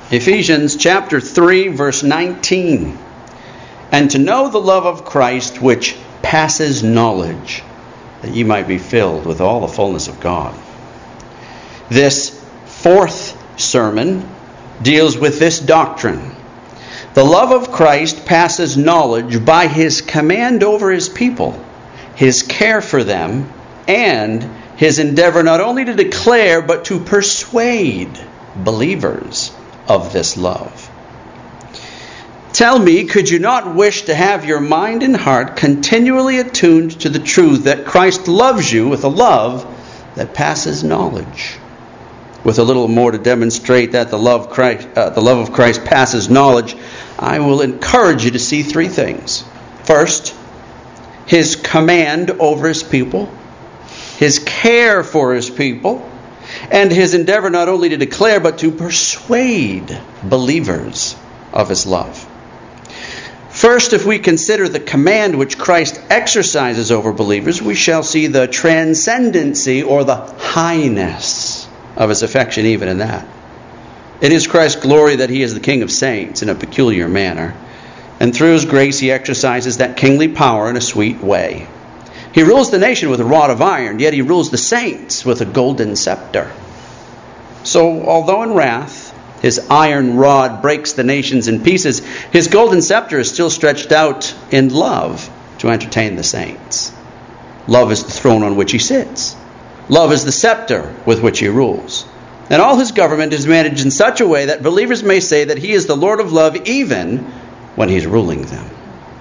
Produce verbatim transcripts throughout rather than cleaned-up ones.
Ephesians chapter three, verse nineteen. And to know the love of Christ which passes knowledge, that ye might be filled with all the fullness of God. This fourth sermon deals with this doctrine. The love of Christ passes knowledge by His command over His people, His care for them, and His endeavor not only to declare but to persuade believers of this love. Tell me, could you not wish to have your mind and heart continually attuned to the truth that Christ loves you with a love that passes knowledge? With a little more to demonstrate that the love, Christ, uh, the love of Christ passes knowledge, I will encourage you to see three things. First, His command over His people, His care for His people, and His endeavor not only to declare but to persuade believers of His love. First, if we consider the command which Christ exercises over believers, we shall see the transcendency or the highness of His affection even in that. It is Christ's glory that He is the King of saints in a peculiar manner, and through His grace He exercises that kingly power in a sweet way. He rules the nation with a rod of iron, yet He rules the saints with a golden scepter. So, although in wrath His iron rod breaks the nations in pieces, His golden scepter is still stretched out in love to entertain the saints. Love is the throne on which He sits. Love is the scepter with which He rules. And all His government is managed in such a way that believers may say that He is the Lord of love even when He's ruling them.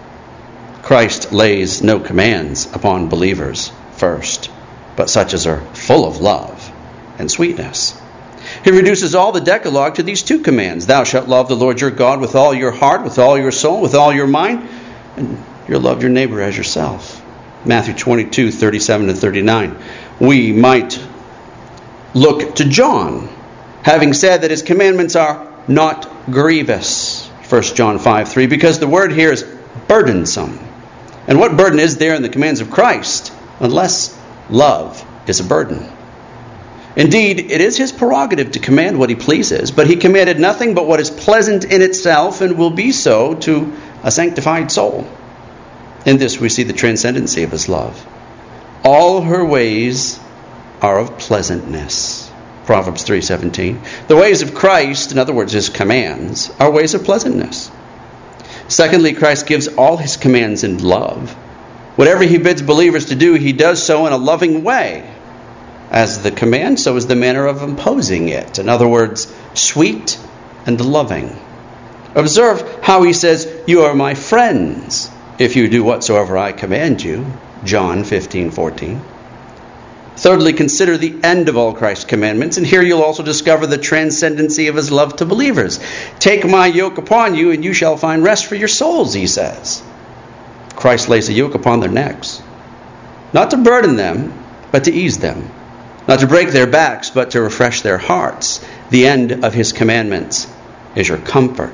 Christ lays no commands upon believers first, but such as are full of love and sweetness. He reduces all the Decalogue to these two commands. Thou shalt love the Lord your God with all your heart, with all your soul, with all your mind, and you'll love your neighbor as yourself. Matthew twenty-two, thirty-seven to thirty-nine. We might look to John, having said that his commandments are not grievous. First John five, three, because the word here is burdensome. And what burden is there in the commands of Christ, unless love is a burden? Indeed, it is His prerogative to command what He pleases, but He commanded nothing but what is pleasant in itself and will be so to a sanctified soul. In this we see the transcendency of His love. All her ways are of pleasantness. Proverbs three seventeen. The ways of Christ, in other words, His commands, are ways of pleasantness. Secondly, Christ gives all His commands in love. Whatever He bids believers to do, He does so in a loving way. As the command, so is the manner of imposing it. In other words, sweet and loving. Observe how He says, you are my friends if you do whatsoever I command you. John fifteen fourteen. Thirdly, consider the end of all Christ's commandments, and here you'll also discover the transcendency of His love to believers. Take my yoke upon you, and you shall find rest for your souls, He says. Christ lays a yoke upon their necks, not to burden them, but to ease them. Not to break their backs, but to refresh their hearts. The end of His commandments is your comfort.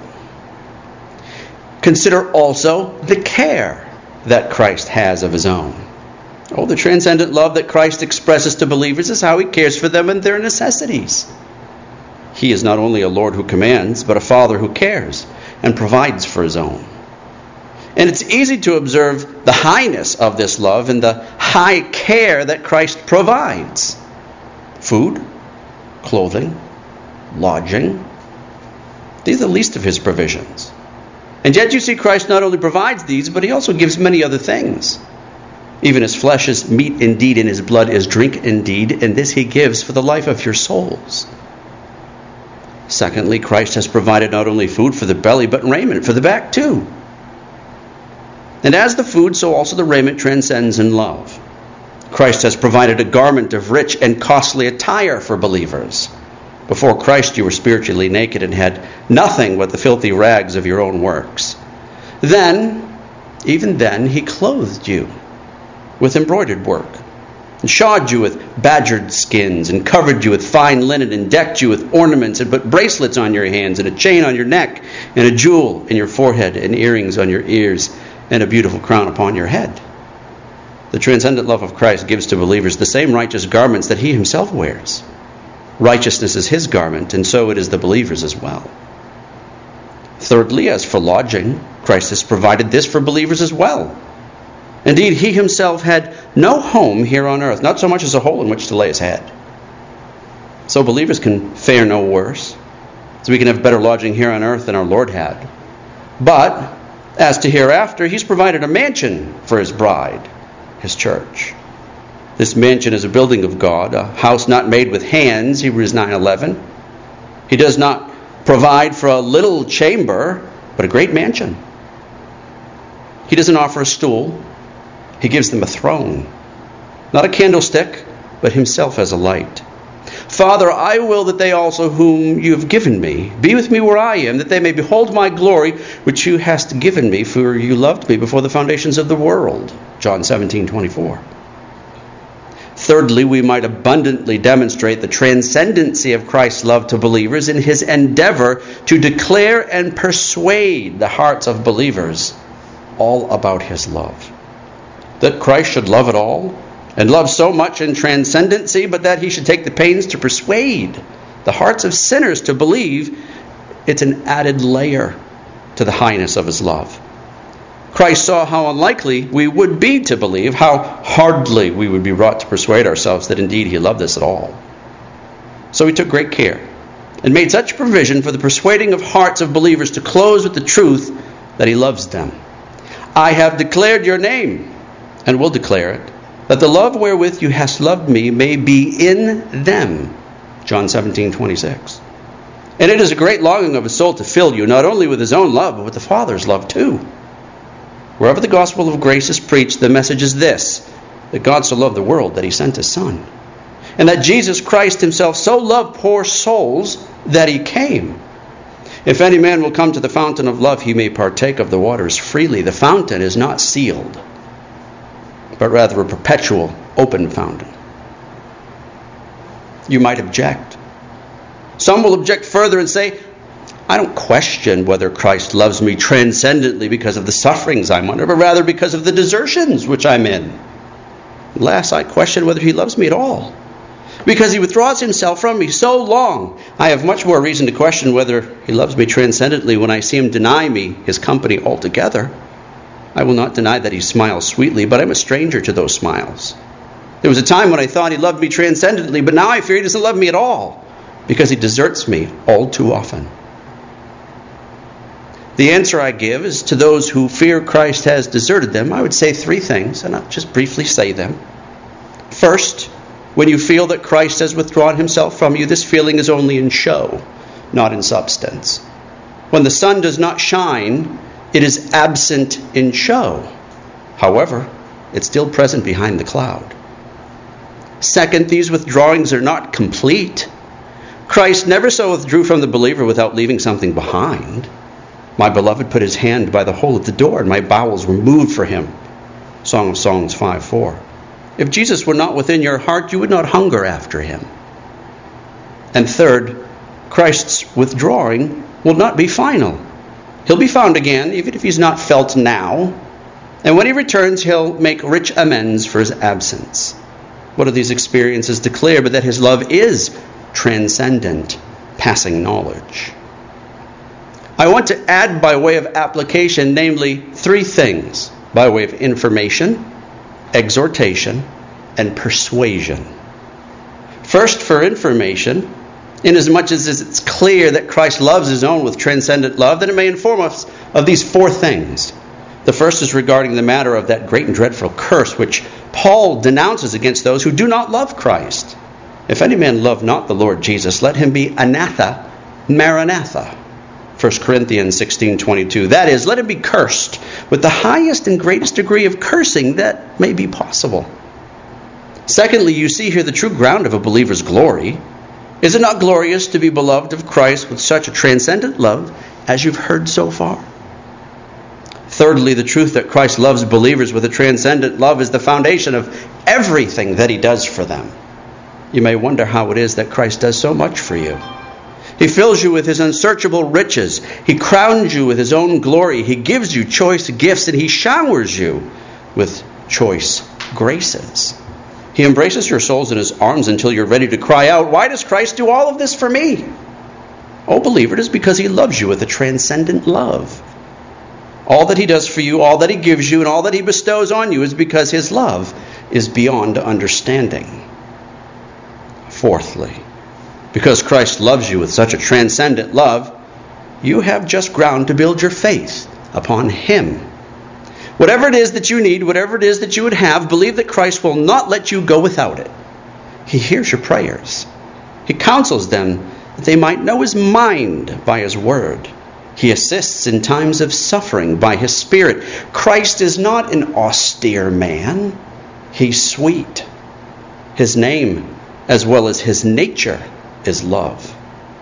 Consider also the care that Christ has of His own. Oh, the transcendent love that Christ expresses to believers is how He cares for them and their necessities. He is not only a Lord who commands, but a Father who cares and provides for His own. And it's easy to observe the highness of this love and the high care that Christ provides. Food, clothing, lodging. These are the least of His provisions. And yet you see Christ not only provides these, but He also gives many other things. Even His flesh is meat indeed, and His blood is drink indeed, and this He gives for the life of your souls. Secondly, Christ has provided not only food for the belly, but raiment for the back too. And as the food, so also the raiment transcends in love. Christ has provided a garment of rich and costly attire for believers. Before Christ you were spiritually naked and had nothing but the filthy rags of your own works. Then, even then, He clothed you with embroidered work, and shod you with badgered skins, and covered you with fine linen, and decked you with ornaments, and put bracelets on your hands, and a chain on your neck, and a jewel in your forehead, and earrings on your ears, and a beautiful crown upon your head. The transcendent love of Christ gives to believers the same righteous garments that He Himself wears. Righteousness is His garment, and so it is the believer's as well. Thirdly, as for lodging, Christ has provided this for believers as well. Indeed, he himself had no home here on earth, not so much as a hole in which to lay his head. So believers can fare no worse, so we can have better lodging here on earth than our Lord had. But as to hereafter, he's provided a mansion for his bride, his church. This mansion is a building of God, a house not made with hands, Hebrews nine eleven. He does not provide for a little chamber, but a great mansion. He doesn't offer a stool. He gives them a throne. Not a candlestick, but himself as a light. Father, I will that they also whom you have given me be with me where I am, that they may behold my glory, which you hast given me, for you loved me before the foundations of the world. John seventeen twenty-four. Thirdly, we might abundantly demonstrate the transcendency of Christ's love to believers in his endeavor to declare and persuade the hearts of believers all about his love. That Christ should love it all, and love so much in transcendency, but that he should take the pains to persuade the hearts of sinners to believe, it's an added layer to the highness of his love. Christ saw how unlikely we would be to believe, how hardly we would be wrought to persuade ourselves that indeed he loved us at all. So he took great care and made such provision for the persuading of hearts of believers to close with the truth that he loves them. I have declared your name, and will declare it, that the love wherewith you hast loved me may be in them. John seventeen twenty-six. And it is a great longing of his soul to fill you, not only with his own love, but with the Father's love too. Wherever the gospel of grace is preached, the message is this, that God so loved the world that he sent his Son. And that Jesus Christ himself so loved poor souls that he came. If any man will come to the fountain of love, he may partake of the waters freely. The fountain is not sealed, but rather a perpetual open fountain. You might object. Some will object further and say, I don't question whether Christ loves me transcendently because of the sufferings I'm under, but rather because of the desertions which I'm in. Last, I question whether he loves me at all, because he withdraws himself from me so long. I have much more reason to question whether he loves me transcendently when I see him deny me his company altogether. I will not deny that he smiles sweetly, but I'm a stranger to those smiles. There was a time when I thought he loved me transcendently, but now I fear he doesn't love me at all, because he deserts me all too often. The answer I give is to those who fear Christ has deserted them. I would say three things, and I'll just briefly say them. First, when you feel that Christ has withdrawn himself from you, this feeling is only in show, not in substance. When the sun does not shine, it is absent in show. However, it's still present behind the cloud. Second, these withdrawings are not complete. Christ never so withdrew from the believer without leaving something behind. My beloved put his hand by the hole at the door, and my bowels were moved for him. Song of Songs five four. If Jesus were not within your heart, you would not hunger after him. And third, Christ's withdrawing will not be final. He'll be found again, even if he's not felt now. And when he returns, he'll make rich amends for his absence. What do these experiences declare but that his love is transcendent, passing knowledge? I want to add by way of application, namely, three things by way of information, exhortation, and persuasion. First, for information, inasmuch as it's clear that Christ loves his own with transcendent love, then it may inform us of these four things. The first is regarding the matter of that great and dreadful curse which Paul denounces against those who do not love Christ. If any man love not the Lord Jesus, let him be anatha maranatha. First Corinthians sixteen twenty-two. That is, let him be cursed with the highest and greatest degree of cursing that may be possible. Secondly, you see here the true ground of a believer's glory. Is it not glorious to be beloved of Christ with such a transcendent love as you've heard so far? Thirdly, the truth that Christ loves believers with a transcendent love is the foundation of everything that he does for them. You may wonder how it is that Christ does so much for you. He fills you with his unsearchable riches. He crowns you with his own glory. He gives you choice gifts, and he showers you with choice graces. He embraces your souls in his arms until you're ready to cry out, why does Christ do all of this for me? Oh, believer, it is because he loves you with a transcendent love. All that he does for you, all that he gives you, and all that he bestows on you is because his love is beyond understanding. Fourthly, because Christ loves you with such a transcendent love, you have just ground to build your faith upon him. Whatever it is that you need, whatever it is that you would have, believe that Christ will not let you go without it. He hears your prayers. He counsels them that they might know his mind by his word. He assists in times of suffering by his Spirit. Christ is not an austere man. He's sweet. His name, as well as his nature, is love.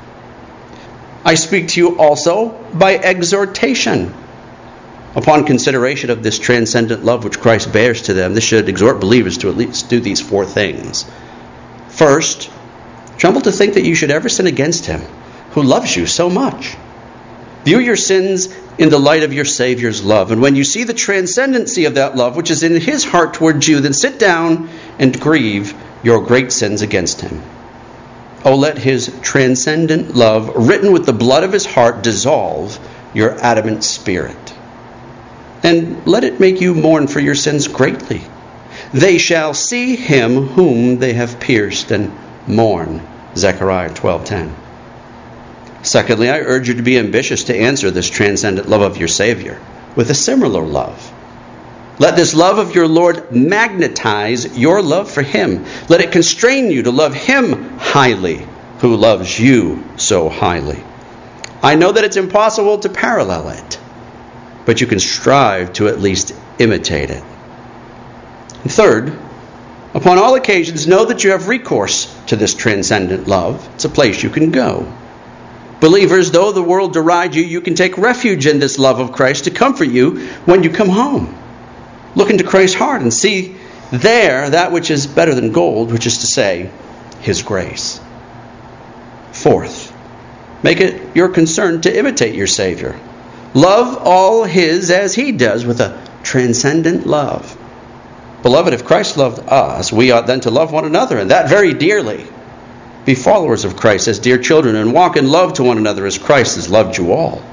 I speak to you also by exhortation. Upon consideration of this transcendent love which Christ bears to them, this should exhort believers to at least do these four things. First, tremble to think that you should ever sin against him, who loves you so much. View your sins in the light of your Savior's love. And when you see the transcendency of that love, which is in his heart towards you, then sit down and grieve your great sins against him. Oh, let his transcendent love, written with the blood of his heart, dissolve your adamant spirit. And let it make you mourn for your sins greatly. They shall see him whom they have pierced and mourn. Zechariah twelve ten. Secondly, I urge you to be ambitious to answer this transcendent love of your Savior with a similar love. Let this love of your Lord magnetize your love for him. Let it constrain you to love him highly, who loves you so highly. I know that it's impossible to parallel it, but you can strive to at least imitate it. And third, upon all occasions, know that you have recourse to this transcendent love. It's a place you can go. Believers, though the world deride you, you can take refuge in this love of Christ to comfort you when you come home. Look into Christ's heart and see there that which is better than gold, which is to say, his grace. Fourth, make it your concern to imitate your Savior. Love all his as he does with a transcendent love. Beloved, if Christ loved us, we ought then to love one another, and that very dearly. Be followers of Christ as dear children, and walk in love to one another as Christ has loved you all.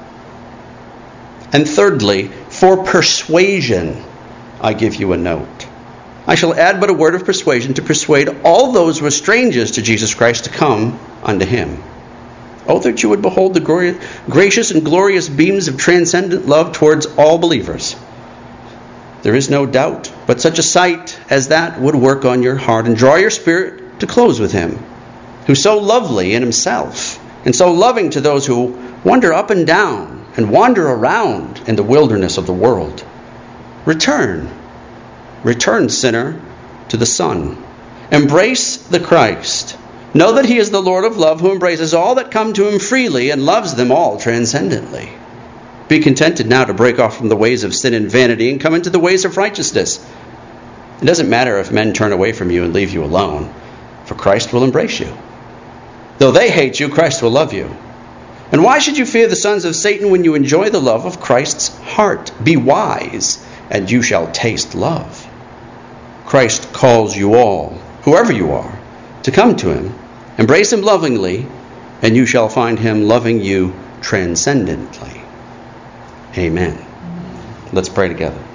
And thirdly, for persuasion, I give you a note. I shall add but a word of persuasion to persuade all those who are strangers to Jesus Christ to come unto him. Oh, that you would behold the glorious, gracious and glorious beams of transcendent love towards all believers. There is no doubt, but such a sight as that would work on your heart and draw your spirit to close with him, who's so lovely in himself and so loving to those who wander up and down and wander around in the wilderness of the world. Return, return, sinner, to the Son. Embrace the Christ. Know that he is the Lord of love, who embraces all that come to him freely and loves them all transcendently. Be contented now to break off from the ways of sin and vanity and come into the ways of righteousness. It doesn't matter if men turn away from you and leave you alone, for Christ will embrace you. Though they hate you, Christ will love you. And why should you fear the sons of Satan when you enjoy the love of Christ's heart? Be wise, and you shall taste love. Christ calls you all, whoever you are, to come to him. Embrace him lovingly, and you shall find him loving you transcendently. Amen. Let's pray together.